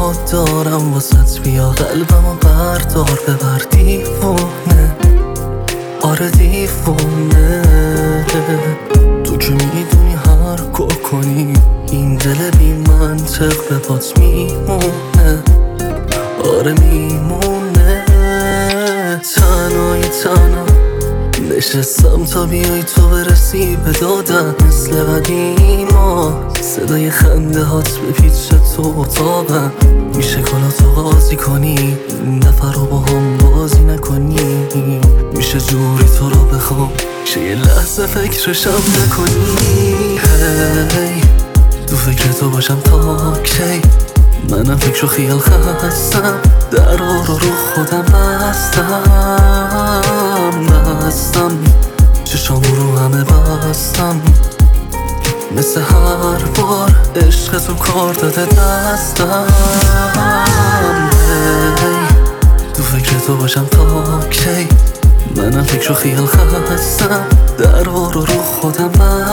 یاد دارم واسط بیا قلبمو بردار ببر دیوونه، آره دیوونه. تو که میدونی هر کار کنی این دل بی منطق به پات میمونه، آره میمونه. تنها نشستم تا بیای تو برسی به دادم مثل قدیما، صدای خنده هات به پیچ تو اتاقم. میشه کلاتو قاضی کنی این دفعه رو با هم بازی نکنی، میشه جوری تو رو بخوام شه یه لحظه فکرشم نکنی. هی تو فکر تو باشم تا کی، منم فکر و خیال خستم، درا رو خودم بستم، چشامو رو همه بستم، مثل هر بار عشق تو کار داده دستم. تو فکر تو باشم تا کی، منم فکر و خیال خستم، درا رو خودم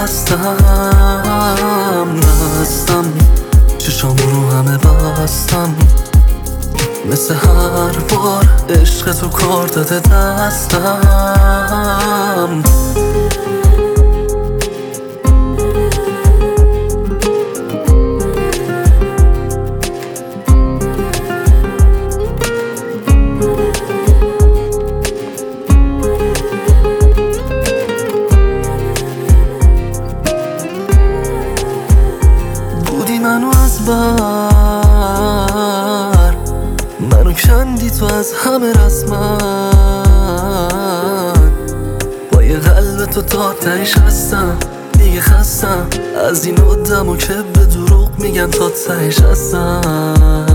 بستم، چشامو رو همه بستم، مثل هر بار عشق تو کار داده دستم. بودی منو از بر، منو کندی تو از همه رسمن، با یه قلب تو تا تهش هستم، دیگه خستم از این آدمو که به دروغ میگن تا تهش هستم.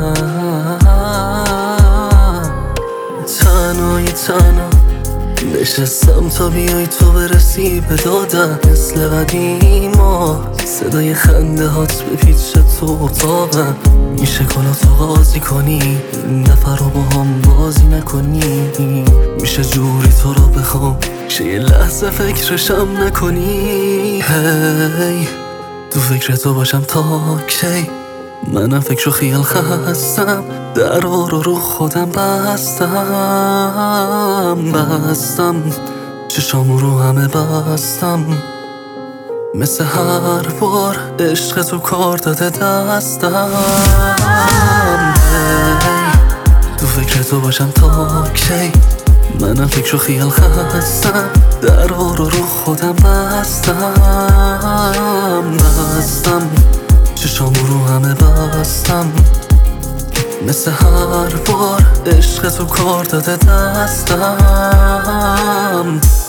تنها نشستم تا بیای تو برسی به دادم مثل قدیما، صدای خنده هات به پیچ تو اتاقم. میشه کلاتو قاضی کنی این دفعه رو با هم بازی نکنی، میشه جوری تو رو بخوام شه یه لحظه فکرشم نکنی. هی تو فکر تو باشم تا کی، منم فکر و خیال خستم، درا رو خودم بستم، چشامو رو همه بستم، مثل هر بار عشق تو کار داده دستم. تو فکر تو باشم تا کی، منم فکر و خیال خستم، درا رو خودم بستم، چشامو رو همه بستم، مثل هر بار عشق تو کار داده دستم.